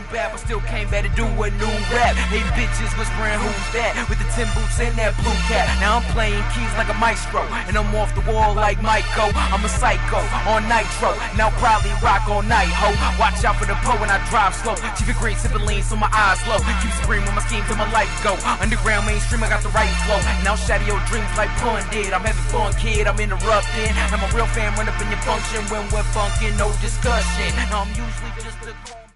bad, but still came back to do a new rap. Hey bitches whispering who's that, with the 10 boots and that blue cap. Now I'm playing keys like a maestro, and I'm off the wall like Michael. I'm a psycho on nitro, now probably rock all night, ho. Watch out for the po when I drive slow. Chief of green, sipping lean, so my eyes low. Keep screaming my scheme till my life go. Underground, mainstream, I got the right flow. Now shatter your dreams like Pun did. I'm having fun, kid, I'm interrupting. And my real fan run up in your function when we're funkin', no discussion. Now I'm usually just a